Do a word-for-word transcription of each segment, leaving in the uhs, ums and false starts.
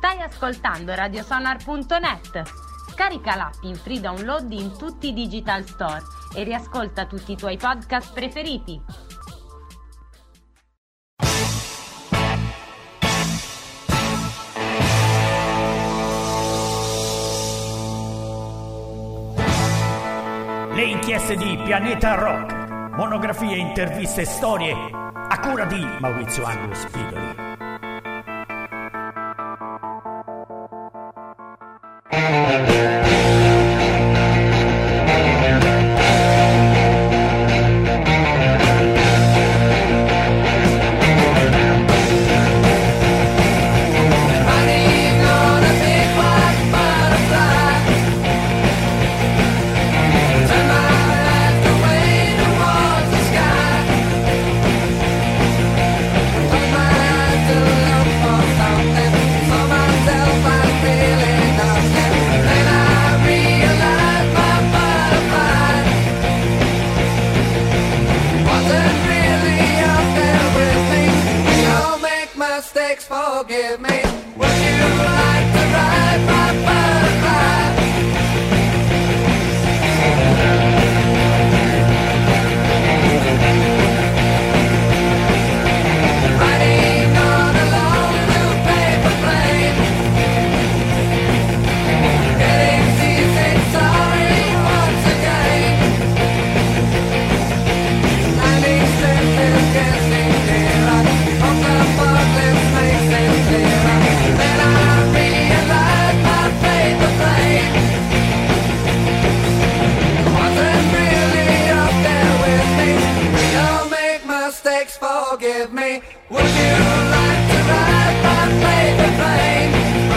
Stai ascoltando radiosonar punto net. Scarica l'app in free download in tutti i digital store e riascolta tutti i tuoi podcast preferiti. Le inchieste di Pianeta Rock, monografie, interviste e storie a cura di Maurizio Angelo Spidoli. Forgive me. Would you like to ride my butterfly? Riding on a long blue paper plane, getting seasick, sorry once again. Landing strip is getting nearer. Hope the forklift makes it clearer. Then I realize my paper plane wasn't really up there with me. We all make mistakes, forgive me. Would you like to ride my paper plane?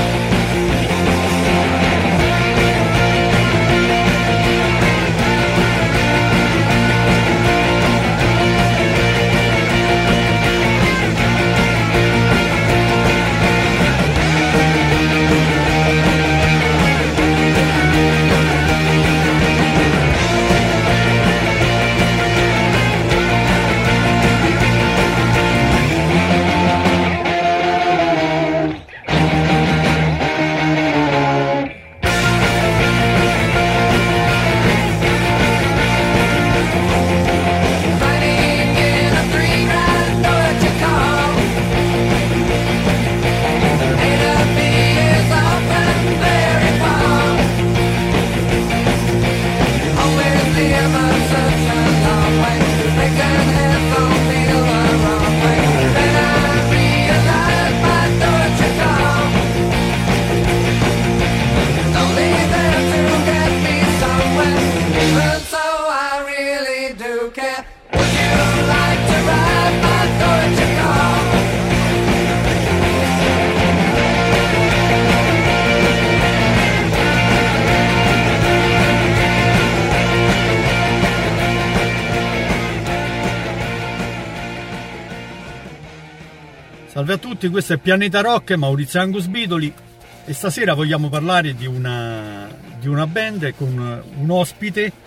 Salve a tutti, questo è Pianeta Rock, Maurizio Angelo Spidoli e stasera vogliamo parlare di una, di una band con un ospite eh,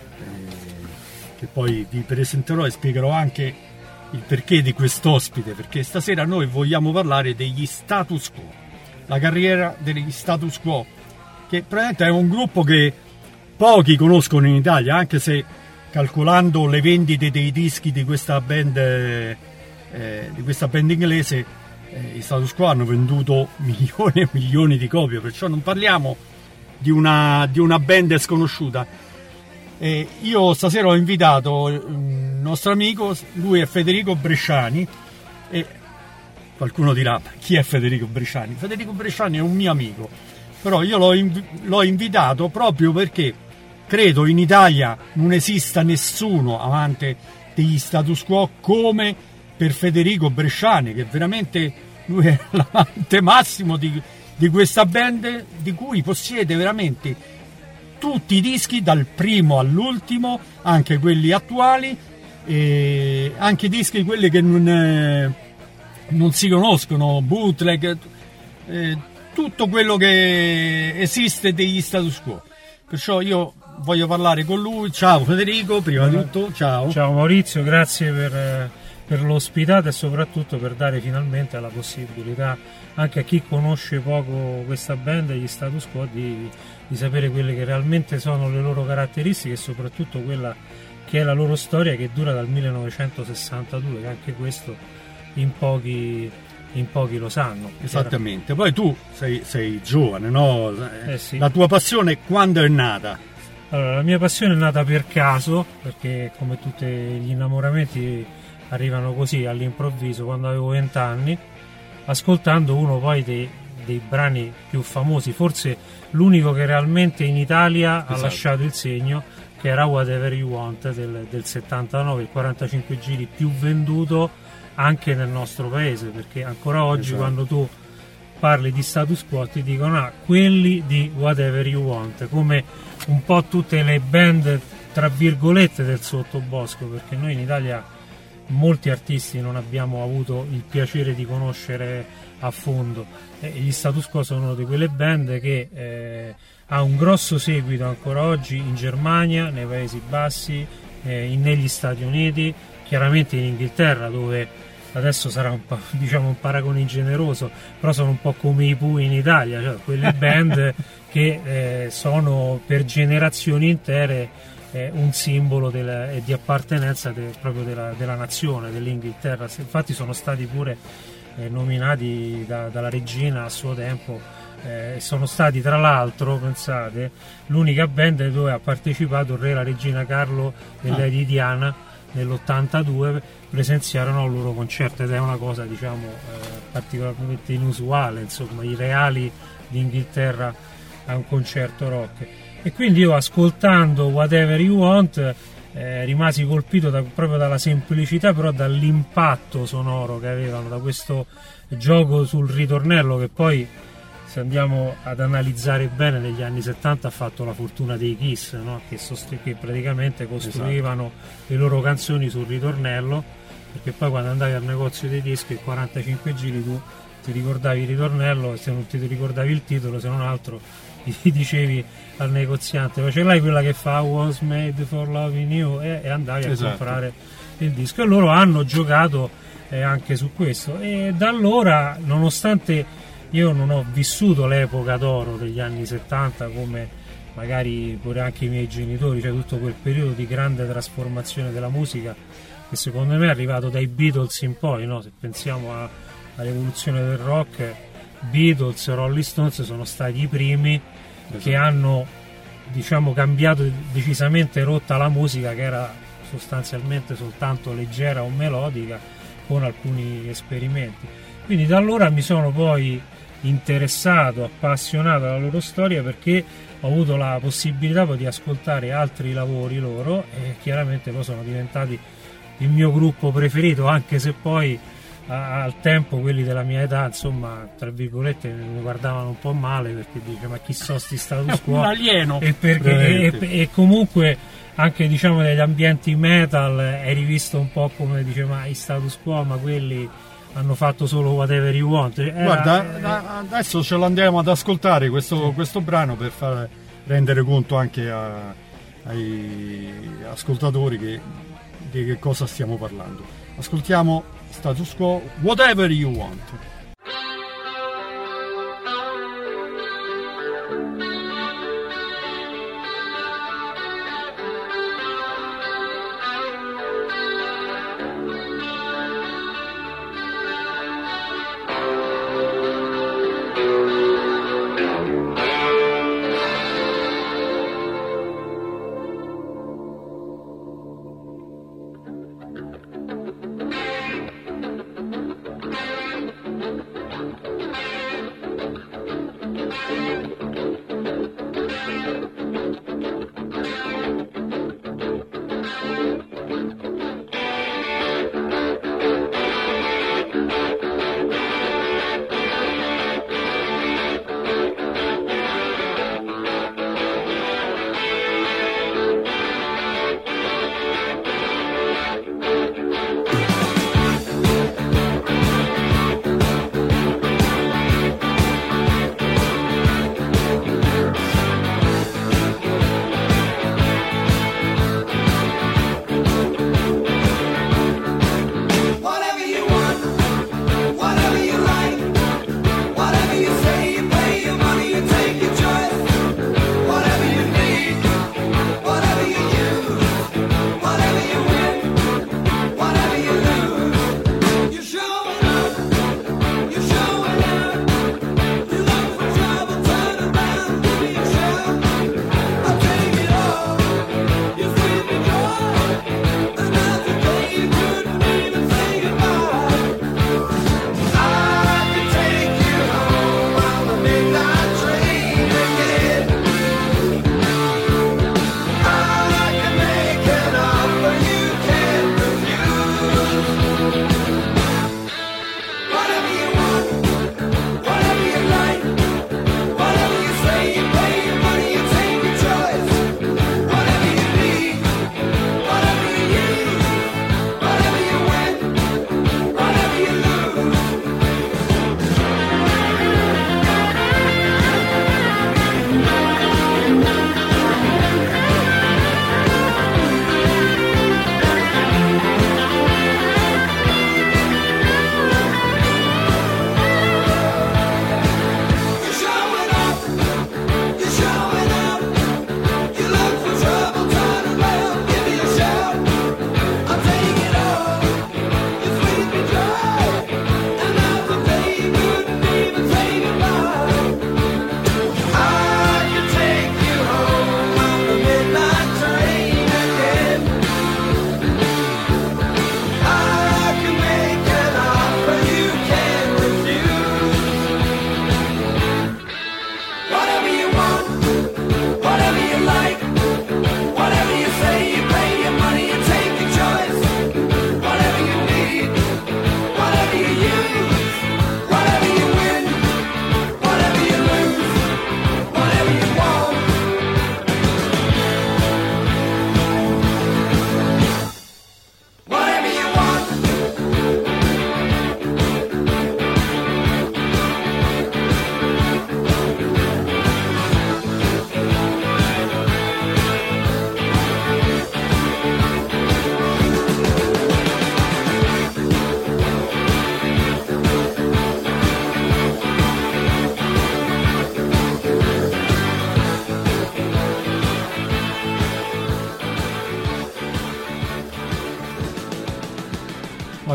che poi vi presenterò e spiegherò anche il perché di quest'ospite, perché stasera noi vogliamo parlare degli Status Quo, la carriera degli Status Quo, che praticamente è un gruppo che pochi conoscono in Italia, anche se calcolando le vendite dei dischi di questa band eh, Eh, di questa band inglese, eh, i Status Quo hanno venduto milioni e milioni di copie, perciò non parliamo di una, di una band sconosciuta. Eh, io stasera ho invitato un nostro amico, lui è Federico Bresciani, e qualcuno dirà chi è Federico Bresciani? Federico Bresciani è un mio amico, però io l'ho, inv- l'ho invitato proprio perché credo in Italia non esista nessuno amante degli Status Quo come per Federico Bresciani, che veramente lui è l'amante massimo di, di questa band, di cui possiede veramente tutti i dischi dal primo all'ultimo, anche quelli attuali, e anche i dischi quelli che non, eh, non si conoscono, bootleg, eh, tutto quello che esiste degli Status Quo. Perciò io voglio parlare con lui. Ciao Federico, prima di tutto, ciao. Ciao Maurizio, grazie per per l'ospitata e soprattutto per dare finalmente la possibilità anche a chi conosce poco questa band e gli Status Quo di, di sapere quelle che realmente sono le loro caratteristiche e soprattutto quella che è la loro storia, che dura dal millenovecentosessantadue, che anche questo in pochi, in pochi lo sanno. Esattamente. Poi tu sei, sei giovane, no? Eh sì. La tua passione quando è nata? Allora, la mia passione è nata per caso, perché come tutti gli innamoramenti arrivano così all'improvviso, quando avevo venti anni, ascoltando uno poi dei, dei brani più famosi, forse l'unico che realmente in Italia esatto. ha lasciato il segno, che era Whatever You Want del, del settantanove, il quarantacinque giri più venduto anche nel nostro paese, perché ancora oggi esatto. quando tu parli di Status Quo ti dicono ah, quelli di Whatever You Want, come un po' tutte le band tra virgolette del sottobosco, perché noi in Italia molti artisti non abbiamo avuto il piacere di conoscere a fondo, e gli Status Quo sono una di quelle band che eh, ha un grosso seguito ancora oggi in Germania, nei Paesi Bassi, eh, negli Stati Uniti, chiaramente in Inghilterra, dove adesso sarà un, diciamo, un paragone ingeneroso, però sono un po' come i Pooh in Italia, cioè quelle band che eh, sono per generazioni intere eh, un simbolo del, eh, di appartenenza de, proprio della, della nazione, dell'Inghilterra. Infatti sono stati pure eh, nominati da, dalla regina a suo tempo, eh, sono stati tra l'altro, pensate, l'unica band dove ha partecipato il re e la regina Carlo e ah. Lady Diana nell'ottantadue, presenziarono al loro concerto, ed è una cosa diciamo eh, particolarmente inusuale, insomma, i reali d'Inghilterra a un concerto rock. E quindi io, ascoltando Whatever You Want, eh, rimasi colpito da, proprio dalla semplicità, però dall'impatto sonoro che avevano, da questo gioco sul ritornello che poi, se andiamo ad analizzare bene, negli anni settanta ha fatto la fortuna dei Kiss, no? che, sost- che praticamente costruivano esatto. le loro canzoni sul ritornello, perché poi quando andavi al negozio dei dischi, il quarantacinque giri, tu ti ricordavi il ritornello, e se non ti ricordavi il titolo, se non altro gli dicevi al negoziante: ma ce l'hai quella che fa Was Made for Loving You? E, e andavi a esatto. comprare il disco. E loro hanno giocato eh, anche su questo, e da allora, nonostante io non ho vissuto l'epoca d'oro degli anni settanta come magari pure anche i miei genitori, cioè tutto quel periodo di grande trasformazione della musica che secondo me è arrivato dai Beatles in poi, no? Se pensiamo a, all'evoluzione del rock, Beatles, Rolling Stones sono stati i primi esatto. che hanno, diciamo, cambiato decisamente rotta la musica, che era sostanzialmente soltanto leggera o melodica, con alcuni esperimenti. Quindi da allora mi sono poi interessato, appassionato alla loro storia, perché ho avuto la possibilità poi di ascoltare altri lavori loro, e chiaramente poi sono diventati il mio gruppo preferito, anche se poi a, al tempo quelli della mia età, insomma, tra virgolette, mi guardavano un po' male, perché dice ma chi so sti Status Quo, un alieno, e, perché, e, e comunque anche diciamo negli ambienti metal è rivisto un po' come dice ma i Status Quo, ma quelli hanno fatto solo Whatever You Want. Era, Guarda, eh, adesso ce l'andiamo ad ascoltare questo, sì. questo brano, per far rendere conto anche a, ai ascoltatori che, di che cosa stiamo parlando. Ascoltiamo Status Quo, Whatever You Want.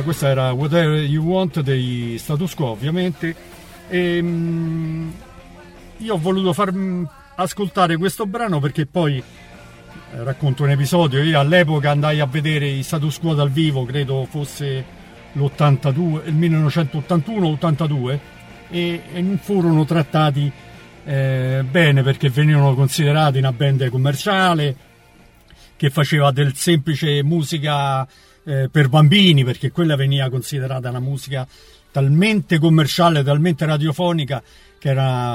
questa era Whatever You Want dei Status Quo, ovviamente. E, mh, io ho voluto far mh, ascoltare questo brano perché poi eh, racconto un episodio. Io all'epoca andai a vedere i Status Quo dal vivo, credo fosse l'ottantadue, il millenovecentottantuno ottantadue, e, e non furono trattati eh, bene, perché venivano considerati una band commerciale che faceva del semplice musica eh, per bambini, perché quella veniva considerata una musica talmente commerciale, talmente radiofonica, che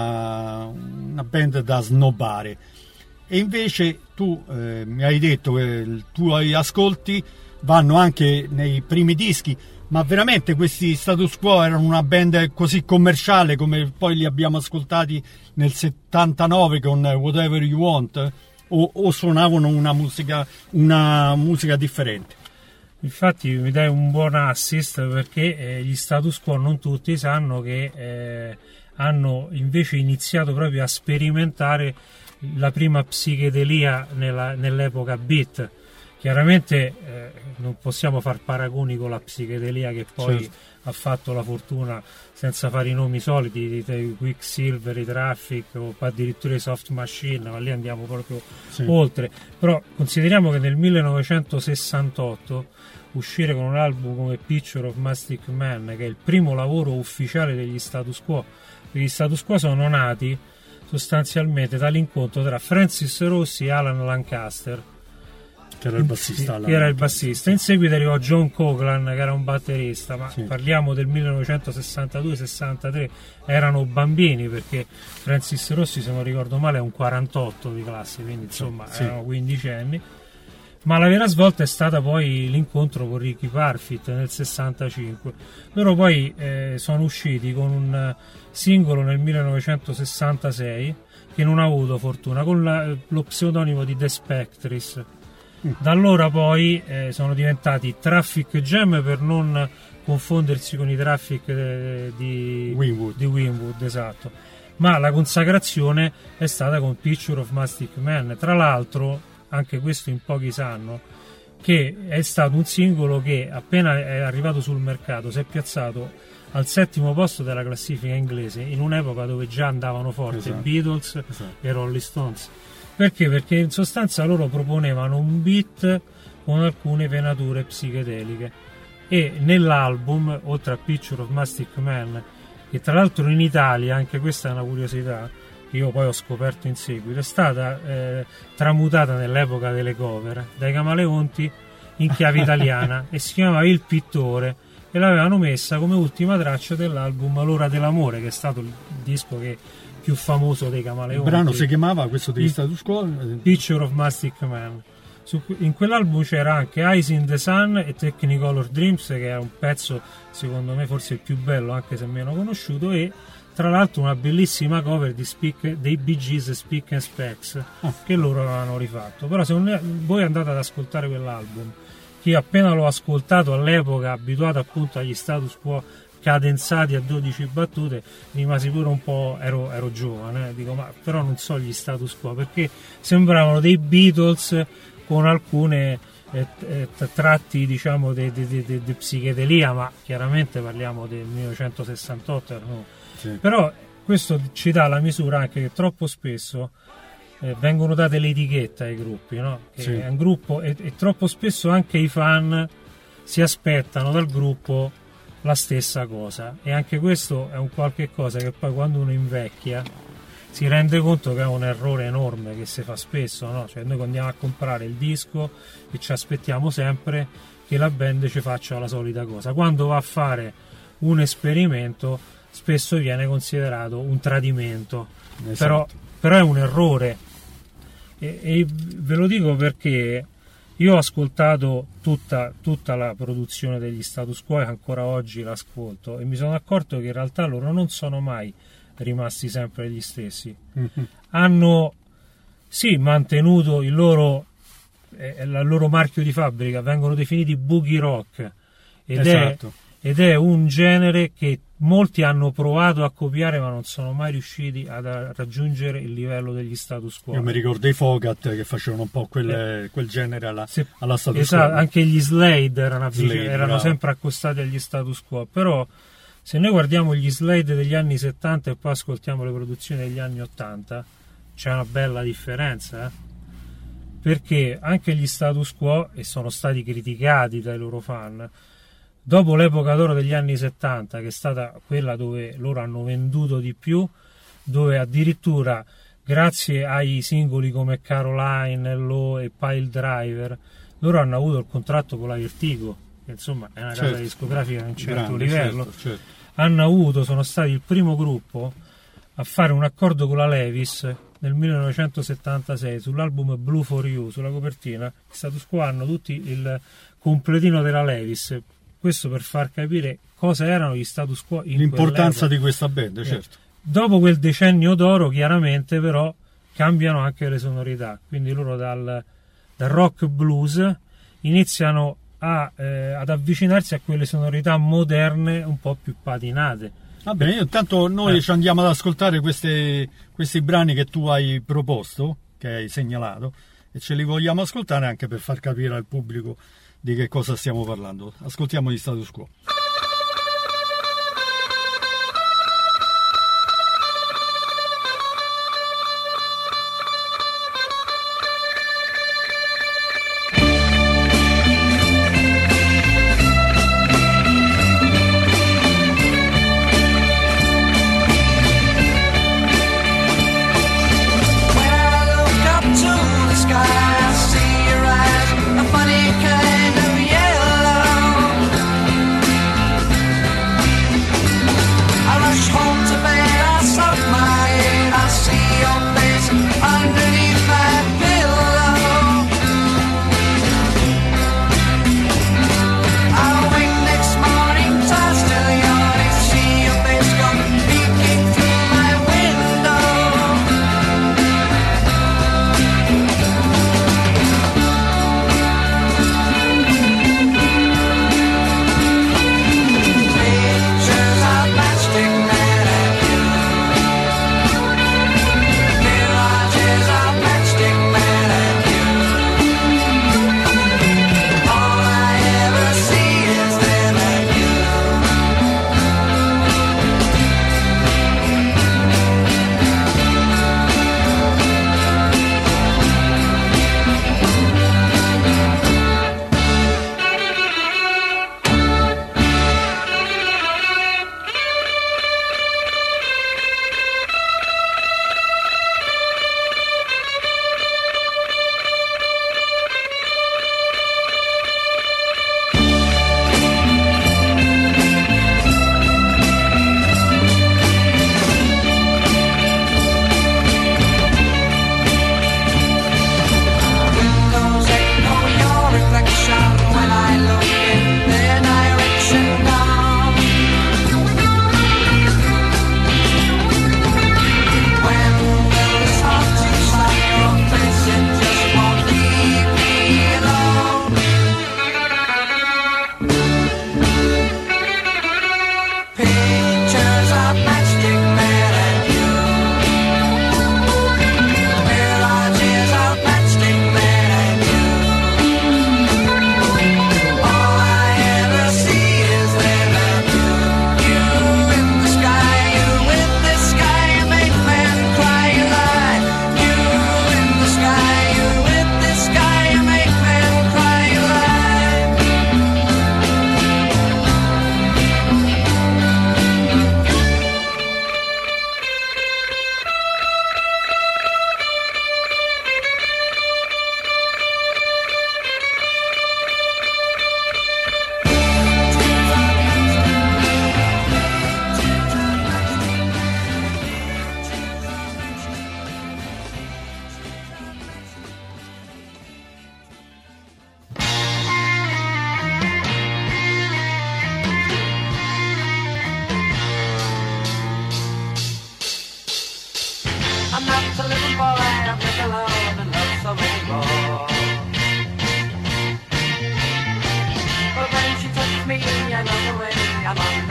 era una band da snobbare. E invece tu eh, mi hai detto che i tuoi ascolti vanno anche nei primi dischi, ma veramente questi Status Quo erano una band così commerciale come poi li abbiamo ascoltati nel settantanove con Whatever You Want? O, o suonavano una musica, una musica differente? Infatti mi dai un buon assist, perché eh, gli Status Quo non tutti sanno che eh, hanno invece iniziato proprio a sperimentare la prima psichedelia nella, nell'epoca beat. Chiaramente eh, non possiamo far paragoni con la psichedelia che poi certo. ha fatto la fortuna, senza fare i nomi soliti, di Quicksilver, i Traffic o addirittura i Soft Machine, ma lì andiamo proprio sì. oltre. Però consideriamo che nel millenovecentosessantotto uscire con un album come Picture of Plastic Man, che è il primo lavoro ufficiale degli Status Quo, gli Status Quo sono nati sostanzialmente dall'incontro tra Francis Rossi e Alan Lancaster, che era il bassista, che era il bassista. In seguito arrivò John Coughlin, che era un batterista, ma sì. parliamo del millenovecentosessantadue sessantatré, erano bambini, perché Francis Rossi, se non ricordo male, è un quarantotto di classe, quindi insomma sì. erano quindicenni. Ma la vera svolta è stata poi l'incontro con Ricky Parfitt nel sessantacinque. Loro poi eh, sono usciti con un singolo nel millenovecentosessantasei che non ha avuto fortuna, con la, lo pseudonimo di The Spectris. Da allora poi eh, sono diventati Traffic Jam, per non confondersi con i Traffic eh, di, Winwood. di Winwood, esatto. Ma la consacrazione è stata con Picture of Plastic Man. Tra l'altro, anche questo in pochi sanno, che è stato un singolo che appena è arrivato sul mercato si è piazzato al settimo posto della classifica inglese, in un'epoca dove già andavano forti esatto. i Beatles esatto. e Rolling Stones. Perché? Perché in sostanza loro proponevano un beat con alcune venature psichedeliche, e nell'album, oltre a Picture of Plastic Man, che tra l'altro in Italia, anche questa è una curiosità che io poi ho scoperto in seguito, è stata eh, tramutata nell'epoca delle cover dai Camaleonti in chiave italiana e si chiamava Il Pittore, e l'avevano messa come ultima traccia dell'album L'Ora dell'Amore, che è stato il disco che più famoso dei Camaleonti. Il brano si chiamava, questo degli Status Quo, Picture of Plastic Man. Su, in quell'album c'era anche Eyes in the Sun e Technicolor Dreams, che era un pezzo secondo me forse il più bello, anche se meno conosciuto, e tra l'altro una bellissima cover di Speak, dei Bee Gees, Speak and Specs, oh. che loro avevano rifatto. Però se voi andate ad ascoltare quell'album, che io appena l'ho ascoltato all'epoca, abituato appunto agli Status Quo cadenzati a dodici battute, rimasi pure un po', ero, ero giovane, eh, dico, ma però non so gli Status Quo, perché sembravano dei Beatles con alcune eh, eh, tratti, diciamo, di de, de, de, de psichedelia, ma chiaramente parliamo del millenovecentosessantotto, no? Sì. Però questo ci dà la misura anche che troppo spesso eh, vengono date le etichette ai gruppi, no? Che sì. è un gruppo, e, e troppo spesso anche i fan si aspettano dal gruppo la stessa cosa, e anche questo è un qualche cosa che poi quando uno invecchia si rende conto che è un errore enorme che si fa spesso, no? Cioè noi andiamo a comprare il disco e ci aspettiamo sempre che la band ci faccia la solita cosa, quando va a fare un esperimento spesso viene considerato un tradimento. Esatto. però, però è un errore, e, e ve lo dico perché io ho ascoltato tutta, tutta la produzione degli Status Quo e ancora oggi l'ascolto, e mi sono accorto che in realtà loro non sono mai rimasti sempre gli stessi. Mm-hmm. Hanno sì mantenuto il loro, eh, il loro marchio di fabbrica, vengono definiti boogie rock, ed, esatto. ed è un genere che molti hanno provato a copiare ma non sono mai riusciti ad a raggiungere il livello degli status quo. Io mi ricordo i Fogat che facevano un po' quel, quel genere alla, Se, alla status esatto, quo. anche gli Slade erano, Slade, erano bravo. sempre accostati agli status quo, però se noi guardiamo gli Slade degli anni settanta e poi ascoltiamo le produzioni degli anni ottanta, c'è una bella differenza, eh? Perché anche gli status quo, e sono stati criticati dai loro fan, dopo l'epoca d'oro degli anni settanta, che è stata quella dove loro hanno venduto di più, dove addirittura grazie ai singoli come Caroline, Hello e Pile Driver, loro hanno avuto il contratto con la Vertigo, che insomma è una Certo. casa discografica di un certo Grande, livello. certo, certo. Hanno avuto, sono stati il primo gruppo a fare un accordo con la Levis nel millenovecentosettantasei sull'album Blue for You, sulla copertina. I status quo hanno tutti il completino della Levis, questo per far capire cosa erano gli status quo in L'importanza quell'epoca. di questa band, certo. Dopo quel decennio d'oro chiaramente però cambiano anche le sonorità, quindi loro dal, dal rock blues iniziano a, eh, ad avvicinarsi a quelle sonorità moderne un po' più patinate. Va bene, io intanto noi Eh. ci andiamo ad ascoltare queste, questi brani che tu hai proposto, che hai segnalato, e ce li vogliamo ascoltare anche per far capire al pubblico di che cosa stiamo parlando. Ascoltiamo gli status quo. When I look up to the sky, I see your eyes, a funny kind of yellow.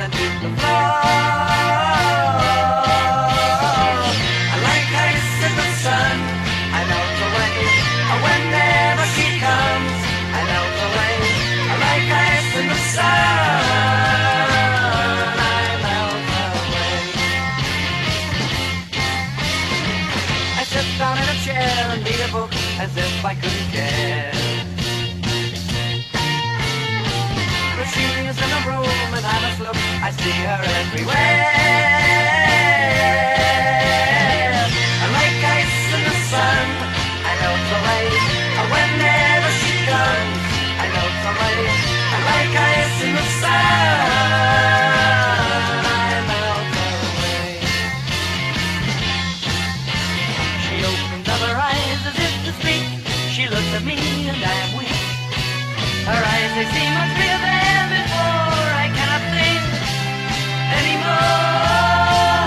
down to the floor. I like ice in the sun, I melt away. Whenever she comes, I melt away. I like ice in the sun, I melt away. I sit down in a chair and read a book as if I couldn't care. She is in a room and I must look, I see her everywhere. I like ice in the sun, I melt away. Whenever she comes, I melt away. I like ice in the sun, I melt away. She opens up her eyes as if to speak. She looks at me and I am weak. Her eyes, they seem much bigger than before. I cannot think anymore.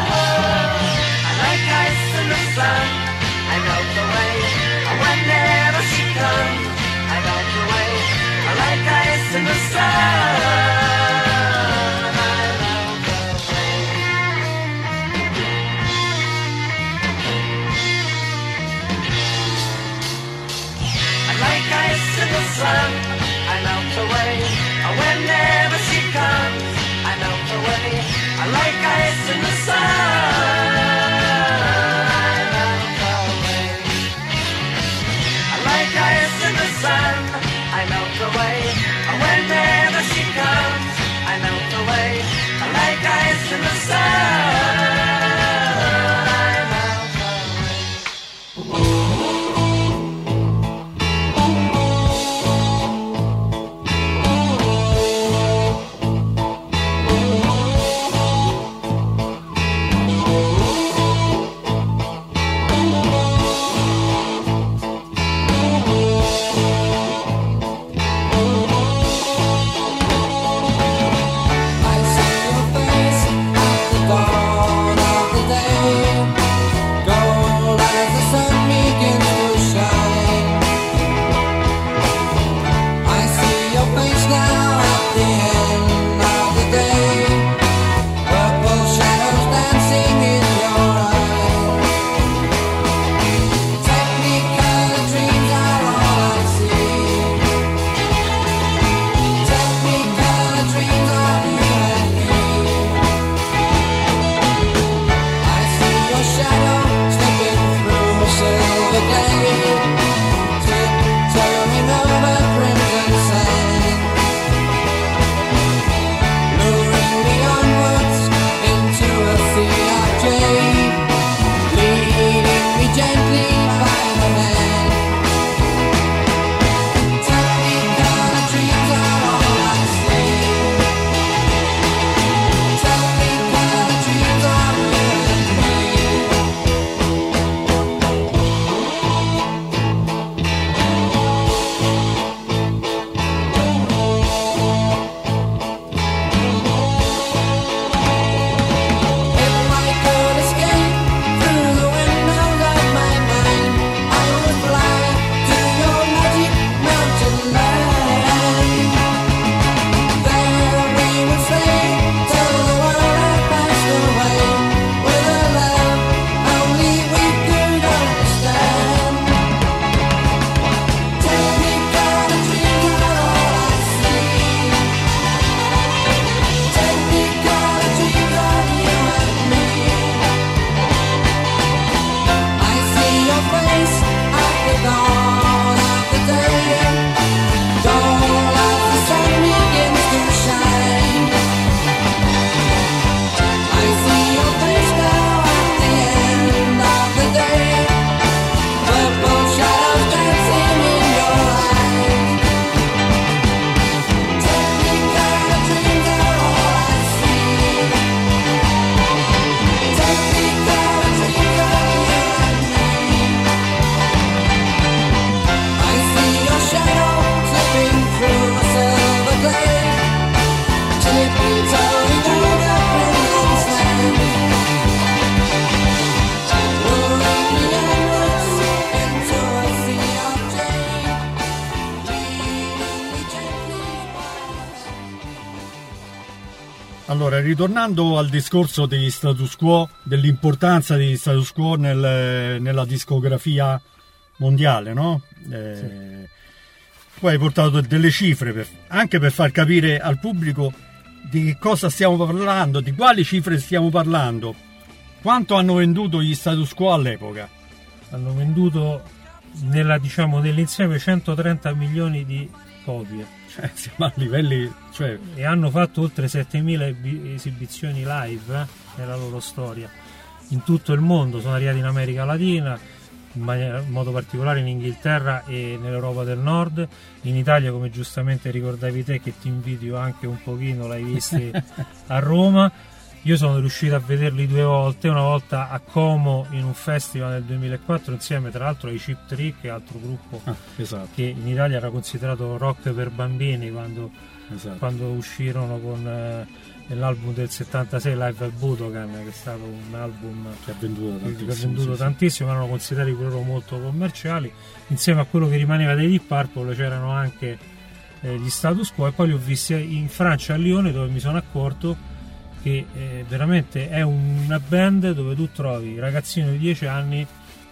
Allora, ritornando al discorso degli status quo, dell'importanza degli status quo nel, nella discografia mondiale, no? Eh, sì. Poi hai portato delle cifre per, anche per far capire al pubblico di che cosa stiamo parlando, di quali cifre stiamo parlando. Quanto hanno venduto gli status quo all'epoca? Hanno venduto nella, diciamo, nell'insieme centotrenta milioni di copie. Cioè, siamo a livelli, cioè... E hanno fatto oltre settemila esibizioni live eh, nella loro storia in tutto il mondo. Sono arrivati in America Latina, in, maniera, in modo particolare in Inghilterra e nell'Europa del Nord. In Italia, come giustamente ricordavi te, che ti invidio anche un pochino, l'hai visti a Roma. Io sono riuscito a vederli due volte, una volta a Como in un festival nel duemilaquattro insieme tra l'altro ai Cheap Trick, altro gruppo ah, esatto. che in Italia era considerato rock per bambini quando, esatto. quando uscirono con eh, l'album del settantasei Live al Budokan, che è stato un album che ha venduto tantissimo, che ha venduto sì, tantissimo sì. Erano considerati loro molto commerciali. Insieme a quello che rimaneva dei Deep Purple c'erano anche eh, gli Status Quo, e poi li ho visti in Francia, a Lione, dove mi sono accorto che eh, veramente è una band dove tu trovi ragazzino di dieci anni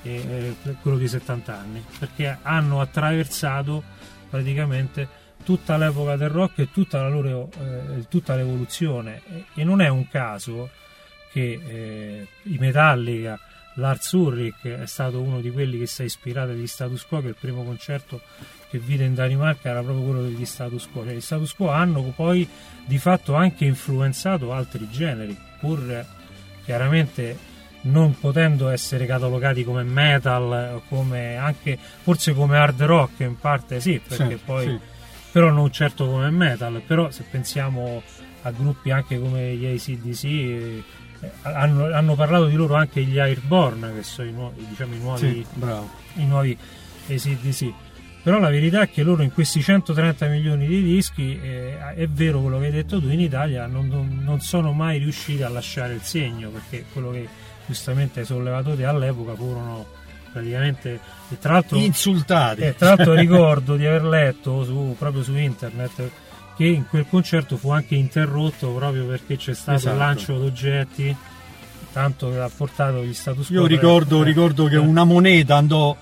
e eh, quello di settanta anni, perché hanno attraversato praticamente tutta l'epoca del rock e tutta la loro eh, tutta l'evoluzione, e, e non è un caso che eh, i Metallica, Lars Ulrich è stato uno di quelli che si è ispirato agli Status Quo, che il primo concerto che vide in Danimarca era proprio quello degli Status Quo. Cioè, gli Status Quo hanno poi di fatto anche influenzato altri generi, pur chiaramente non potendo essere catalogati come metal, come anche forse come hard rock in parte sì, perché sì, poi sì. Però non certo come metal. Però se pensiamo a gruppi anche come gli A C D C, eh, hanno, hanno parlato di loro anche gli Airborne, che sono i nuovi, diciamo, i nuovi, sì, bravo. i nuovi A C D C. Però la verità è che loro in questi centotrenta milioni di dischi, eh, è vero quello che hai detto tu, in Italia non, non, non sono mai riusciti a lasciare il segno, perché quello che giustamente hai sollevato te, all'epoca furono praticamente, e tra l'altro insultati. E tra l'altro ricordo di aver letto su, proprio su internet che in quel concerto fu anche interrotto proprio perché c'è stato esatto. il lancio d'oggetti, tanto che ha portato gli Status Quo. Io ricordo, eh, ricordo che eh. una moneta andò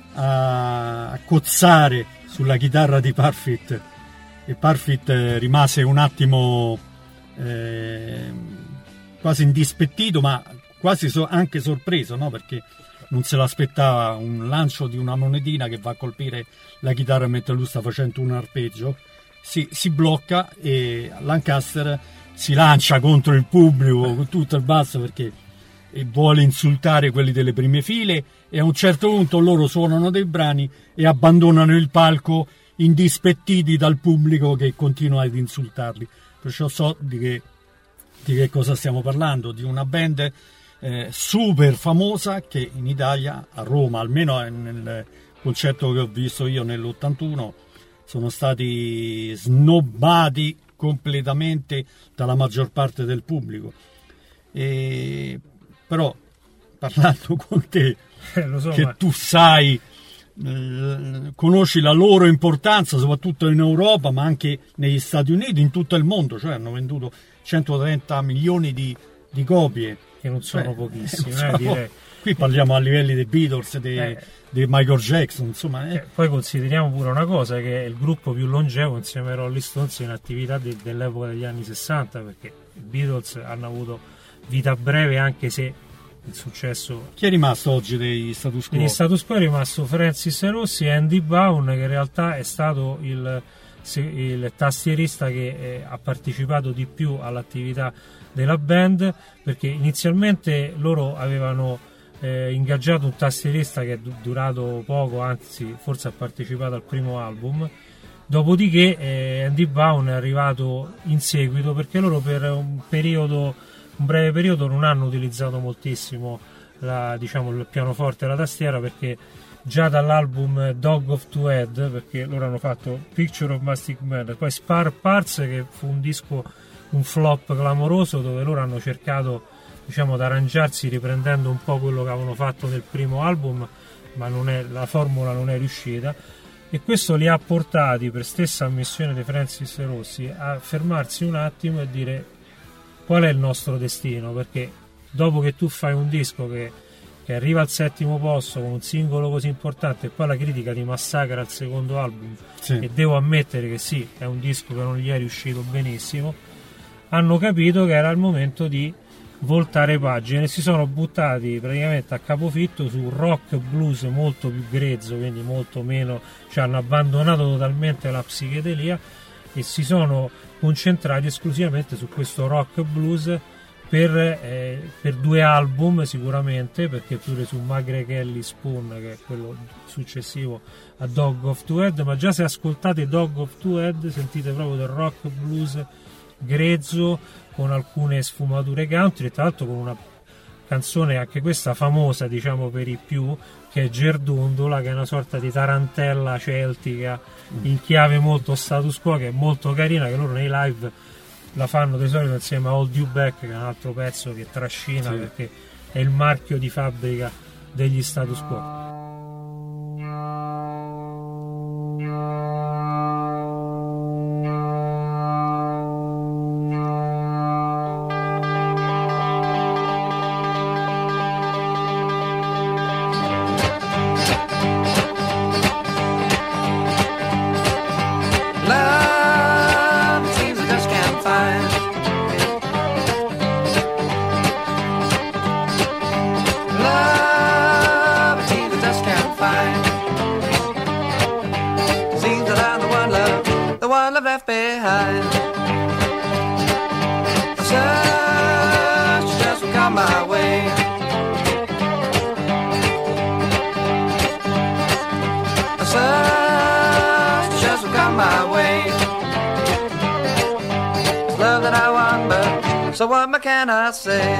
a cozzare sulla chitarra di Parfit e Parfit rimase un attimo eh, quasi indispettito, ma quasi so, anche sorpreso, no? Perché non se l'aspettava un lancio di una monetina che va a colpire la chitarra mentre lui sta facendo un arpeggio. Si, si blocca e Lancaster si lancia contro il pubblico con tutto il basso perché e vuole insultare quelli delle prime file, e a un certo punto loro suonano dei brani e abbandonano il palco indispettiti dal pubblico che continua ad insultarli. Perciò so di che, di che cosa stiamo parlando, di una band eh, super famosa che in Italia, a Roma, almeno nel concerto che ho visto io nell'ottantuno, sono stati snobbati completamente dalla maggior parte del pubblico. E però parlando con te, eh, lo so, che ma... tu sai, eh, conosci la loro importanza soprattutto in Europa, ma anche negli Stati Uniti, in tutto il mondo, cioè hanno venduto centotrenta milioni di, di copie, che non sono eh, pochissime, eh, eh, direi. Qui parliamo a livelli dei Beatles, dei, eh, dei Michael Jackson, insomma. Eh. Eh, poi consideriamo pure una cosa, che è il gruppo più longevo insieme ai Rolling Stones in attività de, dell'epoca degli anni sessanta, perché i Beatles hanno avuto vita breve, anche se il successo... Chi è rimasto oggi degli Status Quo? Degli Status Quo è rimasto Francis Rossi e Andy Baum, che in realtà è stato il, il tastierista che eh, ha partecipato di più all'attività della band, perché inizialmente loro avevano eh, ingaggiato un tastierista che è durato poco, anzi forse ha partecipato al primo album. Dopodiché eh, Andy Baum è arrivato in seguito, perché loro per un periodo, un breve periodo, non hanno utilizzato moltissimo la, diciamo, il pianoforte e la tastiera, perché già dall'album Dog of Two Head, perché loro hanno fatto Picture of Mastic Man, poi Spare Parts, che fu un disco, un flop clamoroso, dove loro hanno cercato, diciamo, di arrangiarsi riprendendo un po' quello che avevano fatto nel primo album, ma non è, la formula non è riuscita. E questo li ha portati, per stessa ammissione di Francis Rossi, a fermarsi un attimo e dire: qual è il nostro destino, perché dopo che tu fai un disco che, che arriva al settimo posto con un singolo così importante e poi la critica ti massacra al secondo album, Sì. e devo ammettere che sì, è un disco che non gli è riuscito benissimo, hanno capito che era il momento di voltare pagine e si sono buttati praticamente a capofitto su un rock blues molto più grezzo, quindi molto meno, cioè hanno abbandonato totalmente la psichedelia e si sono concentrati esclusivamente su questo rock blues per, eh, per due album sicuramente, perché pure su Magre Kelly Spoon, che è quello successivo a Dog of Two Head, ma già se ascoltate Dog of Two Head sentite proprio del rock blues grezzo con alcune sfumature country, tra l'altro con una canzone anche questa famosa, diciamo, per i più, che è Gerdundola, che è una sorta di tarantella celtica in chiave molto status quo, che è molto carina, che loro nei live la fanno di solito insieme a Hold You Back, che è un altro pezzo che trascina, sì, perché è il marchio di fabbrica degli status quo. Left behind. Such just will come my way. Such just will come my way. It's love that I want, but so what more can I say?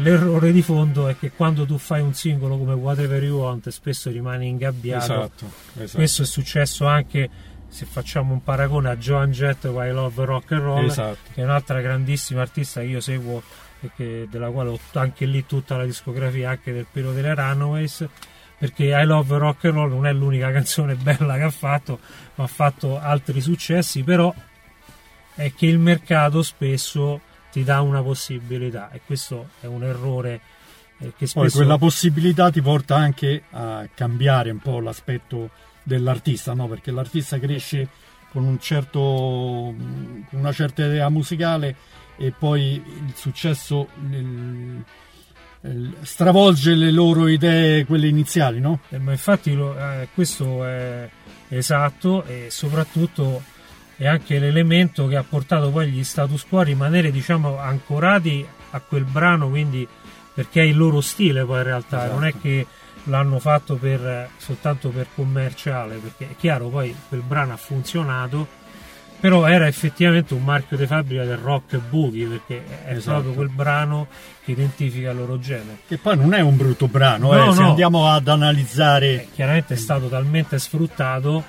l'errore di fondo è che quando tu fai un singolo come Whatever You Want spesso rimani ingabbiato. Esatto, esatto. Questo è successo anche, se facciamo un paragone, a Joan Jett con I Love Rock and Roll, Esatto. che è un'altra grandissima artista che io seguo e che, della quale ho anche lì tutta la discografia anche del periodo delle Runaways, perché I Love Rock and Roll non è l'unica canzone bella che ha fatto, ma ha fatto altri successi, però è che il mercato spesso ti dà una possibilità e questo è un errore eh, che spesso... Poi quella possibilità ti porta anche a cambiare un po' l'aspetto dell'artista, no? Perché l'artista cresce con un certo con una certa idea musicale e poi il successo il, il, stravolge le loro idee, quelle iniziali, no? Eh, ma infatti lo, eh, questo è esatto, e soprattutto è anche l'elemento che ha portato poi gli status quo a rimanere, diciamo, ancorati a quel brano, quindi perché è il loro stile poi in realtà, esatto. Non è che l'hanno fatto per soltanto per commerciale, perché è chiaro poi quel brano ha funzionato, però era effettivamente un marchio di fabbrica del rock e boogie, perché è esatto. proprio quel brano che identifica il loro genere. Che poi non è un brutto brano, no, eh, se no. andiamo ad analizzare. Eh, chiaramente è stato talmente sfruttato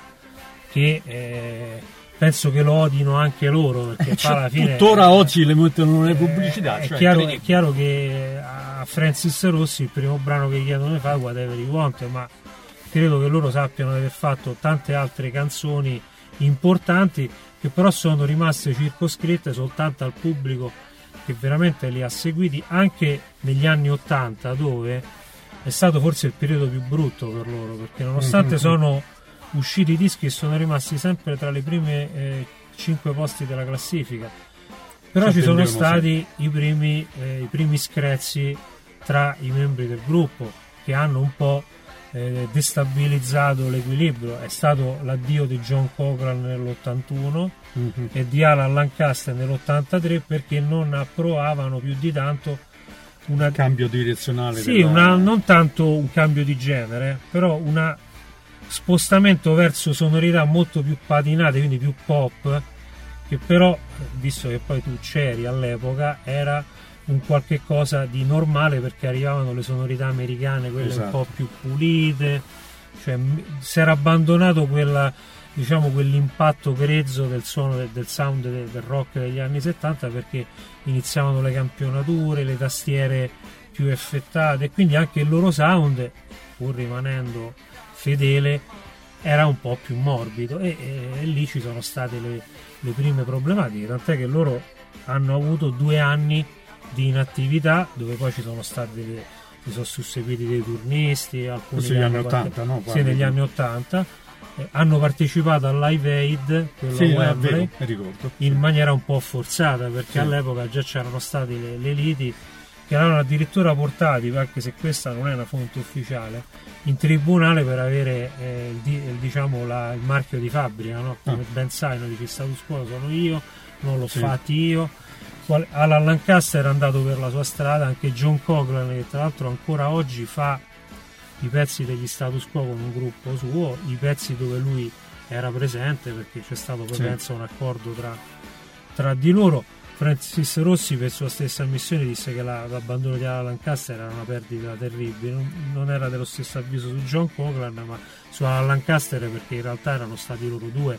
che eh, penso che lo odino anche loro, perché cioè, alla fine tuttora eh, oggi le mettono nelle pubblicità. È, cioè, chiaro, cioè, è chiaro che a Francis Rossi il primo brano che gli chiedono di fare è Whatever You Want, ma credo che loro sappiano di aver fatto tante altre canzoni importanti che però sono rimaste circoscritte soltanto al pubblico che veramente li ha seguiti, anche negli anni ottanta, dove è stato forse il periodo più brutto per loro, perché nonostante mm-hmm. sono usciti i dischi e sono rimasti sempre tra le prime eh, cinque posti della classifica, però ci, ci sono stati i primi, eh, i primi screzi tra i membri del gruppo che hanno un po' eh, destabilizzato l'equilibrio. È stato l'addio di John Cochran nell'ottantuno mm-hmm. e di Alan Lancaster nell'ottantatré, perché non approvavano più di tanto una... un cambio direzionale. Sì, della... una, non tanto un cambio di genere, però un spostamento verso sonorità molto più patinate, quindi più pop, che però, visto che poi tu c'eri all'epoca, era un qualche cosa di normale, perché arrivavano le sonorità americane, quelle esatto. un po' più pulite, cioè si era abbandonato quella, diciamo, quell'impatto grezzo del suono del, del sound del, del rock degli anni settanta, perché iniziavano le campionature, le tastiere più effettate, e quindi anche il loro sound, pur rimanendo fedele, era un po' più morbido, e, e, e lì ci sono state le, le prime problematiche, tant'è che loro hanno avuto due anni di inattività, dove poi ci sono stati delle, si sono susseguiti dei turnisti, alcuni negli anni ottanta, no? Sì, negli anni ottanta, eh, hanno partecipato al Live Aid, quello sì, a Wembley, vero, ricordo, in sì. maniera un po' forzata, perché sì. all'epoca già c'erano state le, le liti che erano addirittura portati, anche se questa non è una fonte ufficiale, in tribunale per avere eh, il, il, diciamo la, il marchio di fabbrica, no? Come ah. ben sai, no? Dici status quo sono io, non l'ho sì. fatti io. Alan Lancaster è andato per la sua strada, anche John Cochran, che tra l'altro ancora oggi fa i pezzi degli status quo con un gruppo suo, i pezzi dove lui era presente, perché c'è stato poi sì. penso un accordo tra, tra di loro. Francis Rossi, per sua stessa ammissione, disse che la, l'abbandono di Alan Lancaster era una perdita terribile, non, non era dello stesso avviso su John Cochran, ma su Alan Lancaster, perché in realtà erano stati loro due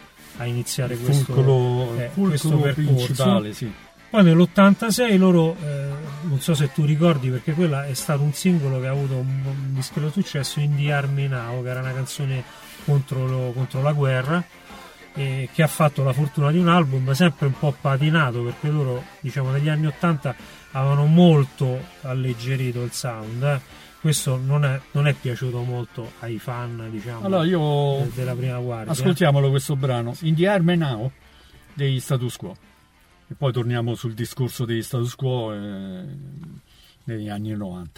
a iniziare questo, fulcro, eh, questo percorso. Sì. Poi nell'ottantasei loro, eh, non so se tu ricordi, perché quella è stato un singolo che ha avuto un, un discreto successo, In the Army Now, che era una canzone contro, lo, contro la guerra, eh, che ha fatto la fortuna di un album sempre un po' patinato, perché loro, diciamo, negli anni ottanta avevano molto alleggerito il sound, eh. Questo non è, non è piaciuto molto ai fan, diciamo, allora io... de, della prima guardia. Ascoltiamolo questo brano, In the Army Now, dei Status Quo. E poi torniamo sul discorso dei status quo eh, negli anni novanta.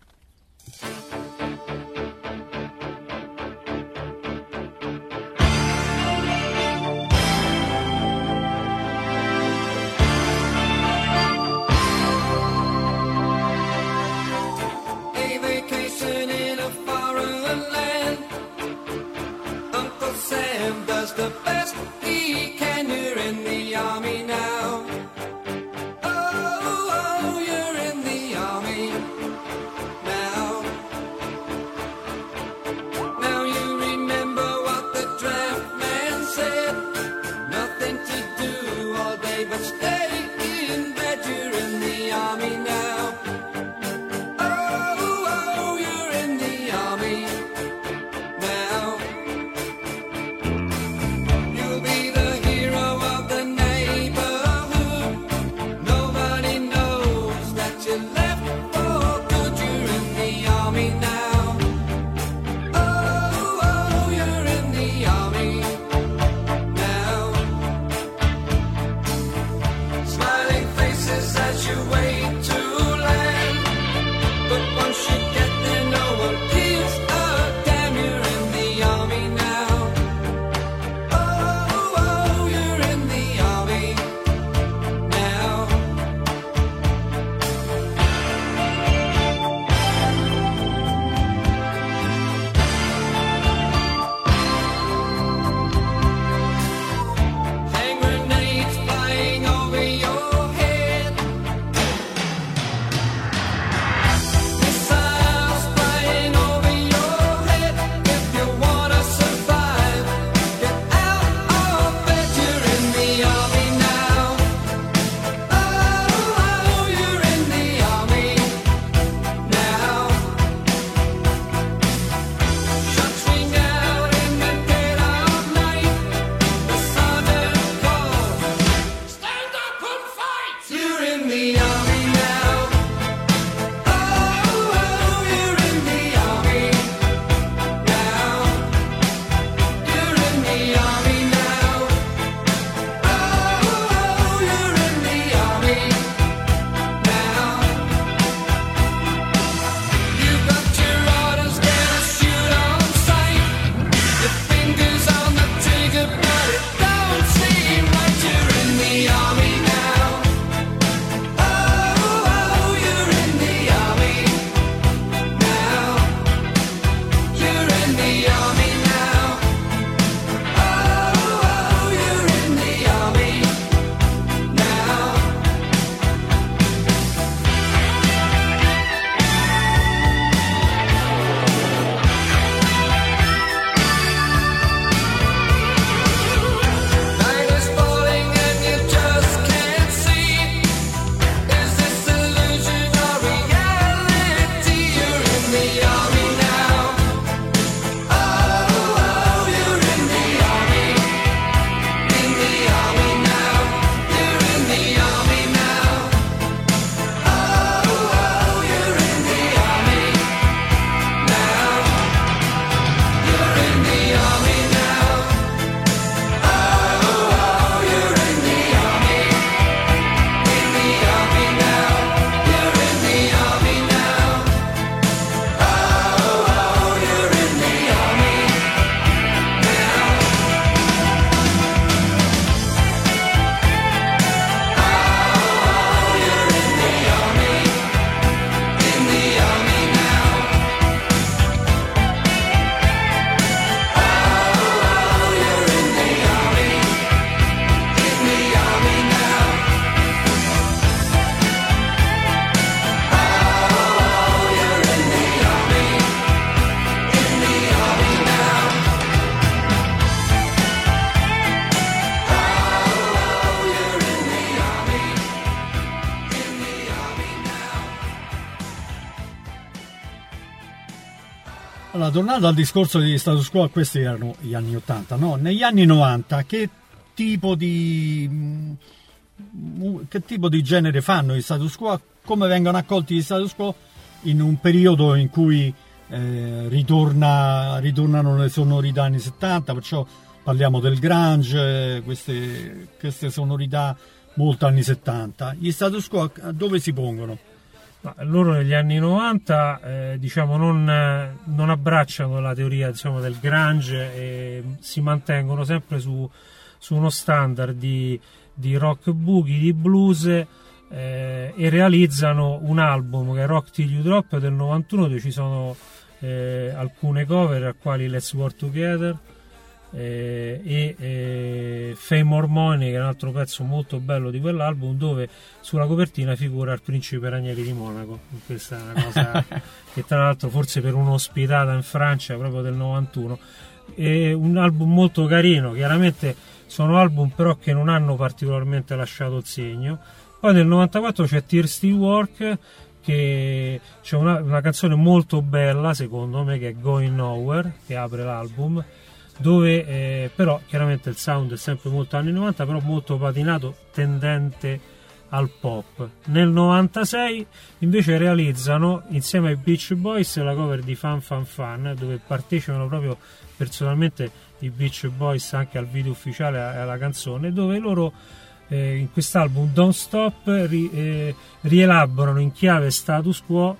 A vacation in a foreign land. Uncle Sam does the best he can. You're in the army now. Oh, oh, you're in the army stay in bed, you're in the army now. Oh, oh, you're in the army now. You'll be the hero of the neighborhood. Nobody knows that you left for good. You're in the army now. Oh, oh, you're in the army now. Smiling faces as you wait to land. But once you get there, no one gives a damn. You're in the army now. Oh, oh, you're in the army now. Hand grenades flying over your head. Missiles flying over your head. If you wanna survive, get out of bed. You're in the army now. Oh, oh, you're in the army now. Shots ring out in the dead of night. The sergeant calls, stand up and fight. You're in the army now. Oh, oh, you're in the army now. You're in the army now. Oh, oh, you're in the army now. You've got your orders, gonna shoot on sight. Your fingers on the trigger, but it don't seem right. You're in the army now. Oh, oh, you're in the army now. You're in the army now. Oh, oh, you're in the army now. Night is falling and you just can't see. Is this illusion or reality? You're in the army now. Oh, oh, you're in the army. In the army now. You're in the army now. Oh, oh, you're in the army now. You're in the army now. Oh, oh, you're in the army. In the army now. You're in the army now. Oh, oh, you're in the army now. Oh, you're in the army. In the army now. Oh, you're in the army. In the army now. Oh, you're in the army. In the army now. Oh, you're in the army. In the army now. Allora, tornando al discorso di status quo, questi erano gli anni ottanta, no? Negli anni novanta che tipo di mm, che tipo di genere fanno gli status quo? Come vengono accolti gli status quo in un periodo in cui eh, ritorna, ritornano le sonorità anni settanta, perciò parliamo del grunge, eh, queste, queste sonorità molto anni settanta. Gli status quo dove si pongono? Ma loro negli anni novanta eh, diciamo non, eh, non abbracciano la teoria, diciamo, del grunge e si mantengono sempre su, su uno standard di, di rock boogie, di blues, eh, e realizzano un album che è Rock Till You Drop del novantuno, dove ci sono eh, alcune cover, a quali Let's Work Together eh, e eh, Fame More Money, che è un altro pezzo molto bello di quell'album, dove sulla copertina figura il principe Ranieri di Monaco. Questa è una cosa che tra l'altro forse per un'ospitata in Francia proprio del novantuno. È un album molto carino, chiaramente sono album però che non hanno particolarmente lasciato il segno. Poi nel novantaquattro c'è Thirsty Work, che c'è una, una canzone molto bella secondo me, che è Going Nowhere, che apre l'album, dove eh, però chiaramente il sound è sempre molto anni novanta, però molto patinato, tendente al pop. Nel novantasei invece realizzano insieme ai Beach Boys la cover di Fan Fan Fan, dove partecipano proprio personalmente i Beach Boys anche al video ufficiale alla canzone, dove loro eh, in quest'album Don't Stop ri, eh, rielaborano in chiave status quo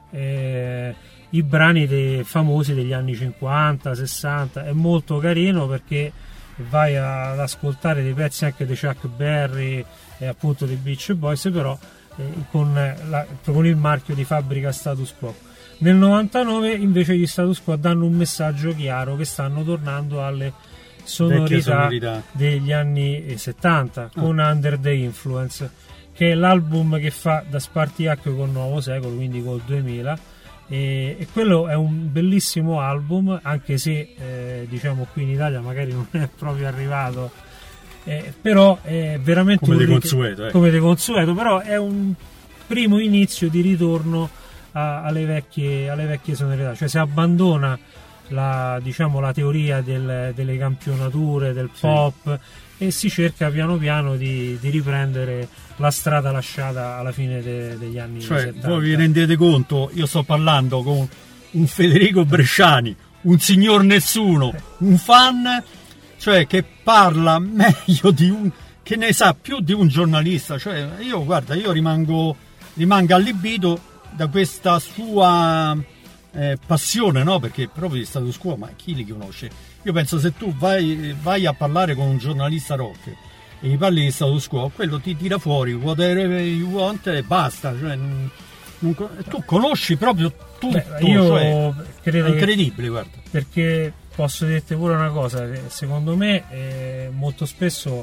eh, i brani dei, famosi degli anni cinquanta sessanta. È molto carino perché vai a, ad ascoltare dei pezzi anche di Chuck Berry e appunto dei Beach Boys, però eh, con, la, con il marchio di fabbrica status quo. Nel novantanove invece gli status quo danno un messaggio chiaro che stanno tornando alle sonorità, sonorità. degli anni settanta con oh. Under the Influence, che è l'album che fa da spartiacque col nuovo secolo, quindi col duemila, e, e quello è un bellissimo album, anche se eh, diciamo qui in Italia magari non è proprio arrivato, eh, però è veramente come un di rit- consueto, eh. come di consueto, però è un primo inizio di ritorno a, alle, vecchie, alle vecchie sonorità, cioè si abbandona la, diciamo, la teoria del, delle campionature, del pop, sì. e si cerca piano piano di, di riprendere la strada lasciata alla fine de, degli anni cioè, settanta. Voi vi rendete conto, io sto parlando con un Federico Bresciani, un signor nessuno, un fan, cioè che parla meglio di un, che ne sa più di un giornalista, cioè io guarda, io rimango rimango allibito da questa sua eh, passione, no? Perché proprio di status quo, ma chi li conosce? Io penso, se tu vai, vai a parlare con un giornalista rock e gli parli di status quo, quello ti tira fuori whatever you want e basta, cioè, non, non, tu conosci proprio tutto. Beh, io cioè, credo è incredibile, che, guarda. Perché posso dirti pure una cosa, secondo me eh, molto spesso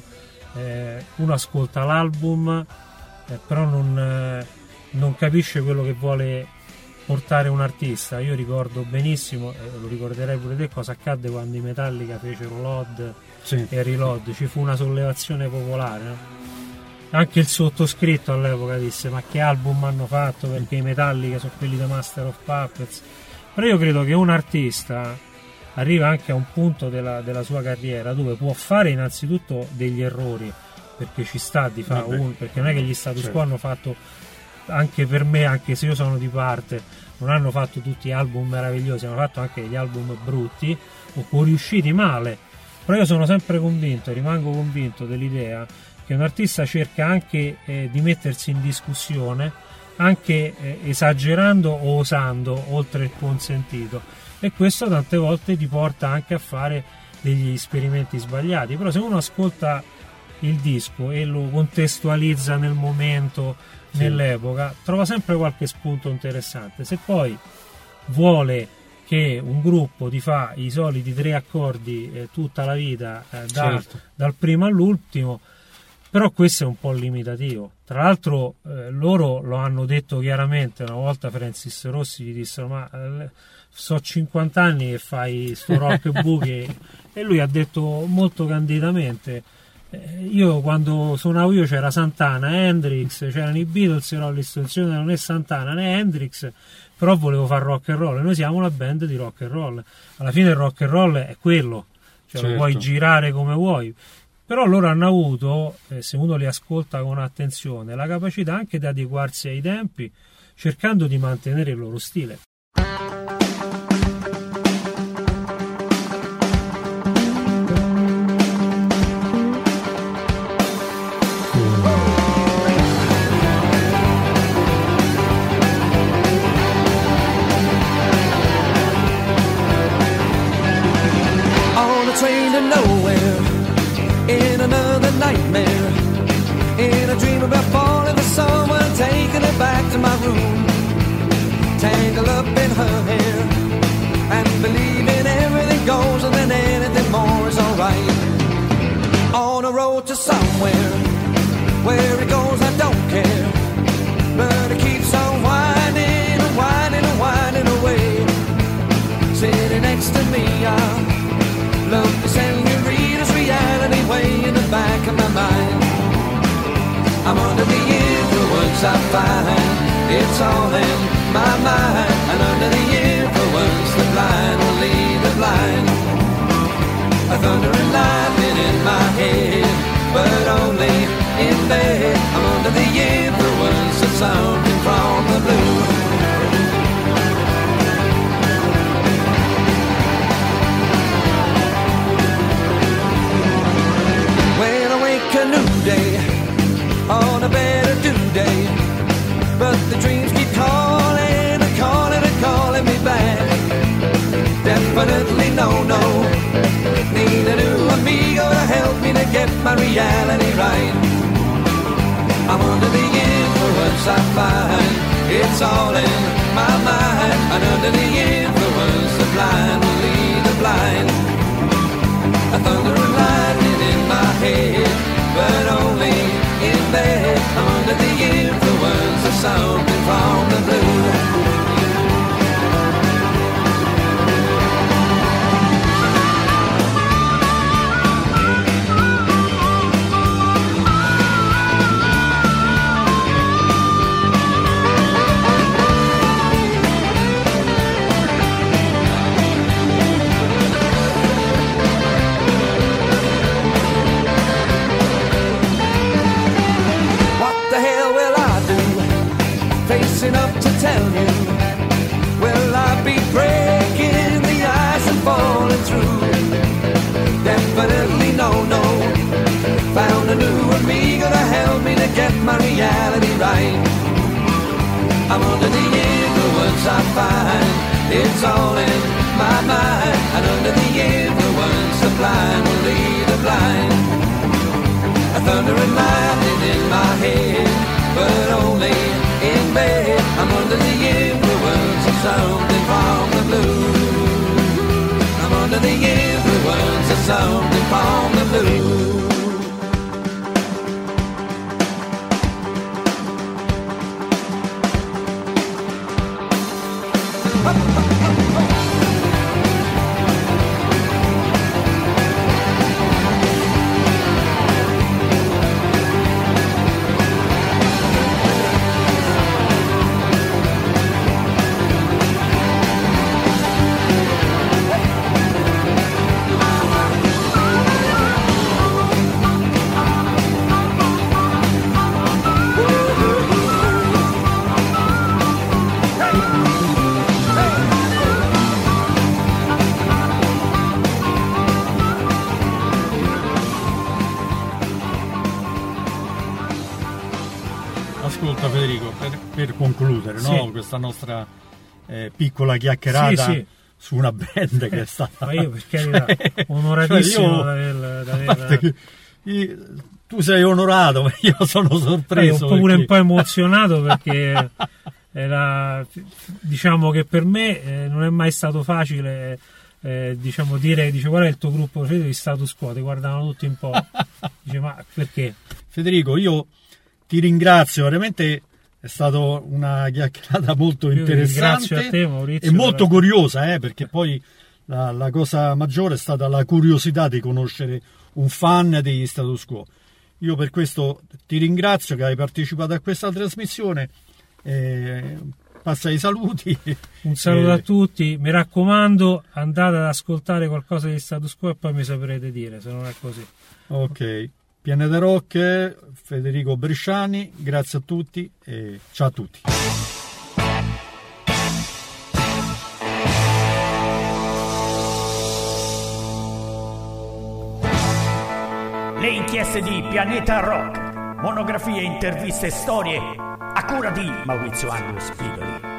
eh, uno ascolta l'album eh, però non, eh, non capisce quello che vuole portare un artista. Io ricordo benissimo, e lo ricorderai pure te, cosa accadde quando i Metallica fecero Load sì. e Reload, ci fu una sollevazione popolare, no? Anche il sottoscritto all'epoca disse: ma che album hanno fatto, perché i Metallica sono quelli da Master of Puppets. Però io credo che un artista arriva anche a un punto della, della sua carriera dove può fare innanzitutto degli errori, perché ci sta di fare un, perché non è che gli status quo certo. hanno fatto, anche per me, anche se io sono di parte, non hanno fatto tutti album meravigliosi, hanno fatto anche degli album brutti o riusciti male. Però io sono sempre convinto, rimango convinto dell'idea che un artista cerca anche eh, di mettersi in discussione, anche eh, esagerando o osando oltre il consentito, e questo tante volte ti porta anche a fare degli esperimenti sbagliati. Però se uno ascolta il disco e lo contestualizza nel momento, sì. nell'epoca, trova sempre qualche spunto interessante. Se poi vuole che un gruppo ti fa i soliti tre accordi eh, tutta la vita, eh, da, certo. dal primo all'ultimo, però questo è un po' limitativo. Tra l'altro eh, loro lo hanno detto chiaramente, una volta Francis Rossi gli dissero: ma eh, so cinquanta anni che fai sto rock boogie, e lui ha detto molto candidamente: eh, io quando suonavo io c'era Santana, Hendrix, c'erano i Beatles, i Rolling Stones, non è Santana né Hendrix, però volevo fare rock and roll, e noi siamo una band di rock and roll. Alla fine il rock and roll è quello, cioè certo. lo puoi girare come vuoi. Però loro hanno avuto, eh, se uno li ascolta con attenzione, la capacità anche di adeguarsi ai tempi, cercando di mantenere il loro stile. On a train to nowhere, in another nightmare, in a dream about falling for someone, taking it back to my room, tangled up I'm under the influence, I find it's all in my mind. And under the influence, the blind will lead the blind. A thunder and lightning in my head, but only in bed. I'm under the influence of something from the blue. When I wake a new day, on a better due day, but the dreams keep calling and calling and calling me back. Definitely no, no, need a new amigo to help me to get my reality right. I'm under the influence, I find it's all in my mind. And under the influence, the blind will lead the blind. A thunder and lightning in my head, but only in bed. I'm under the influence of something from the blue. Enough to tell you, will I be breaking the ice and falling through? Definitely no, no, found a new amigo to help me to get my reality right. I'm under the influence, I find it's all in my mind. And under the influence, the blind will lead the blind. A thunder and lightning in my head, but only in bed. I'm under the influence of something from the blue. I'm under the influence of something from the blue. Ascolta Federico, per, per concludere, sì. no? Questa nostra eh, piccola chiacchierata sì, sì. su una band che è stata... Ma io per carità, onoratissimo cioè io, da aver... Da aver... che, io, tu sei onorato, ma io sono sorpreso. Io pure perché... un po' emozionato perché era, diciamo che per me eh, non è mai stato facile eh, diciamo dire, dice guarda il tuo gruppo preferito di Status Quo, ti guardavano tutti un po', dice ma perché? Federico, io ti ringrazio, veramente è stata una chiacchierata molto Io interessante a te, Maurizio, e molto per... curiosa, eh, perché poi la, la cosa maggiore è stata la curiosità di conoscere un fan degli Status Quo. Io per questo ti ringrazio che hai partecipato a questa trasmissione, eh, passa i saluti. Un saluto eh, a tutti, mi raccomando andate ad ascoltare qualcosa di Status Quo e poi mi saprete dire se non è così. Ok, Pianeta Rock, Federico Bresciani, grazie a tutti e ciao a tutti. Le inchieste di Pianeta Rock, monografie, interviste e storie a cura di Maurizio Angus Spidoli.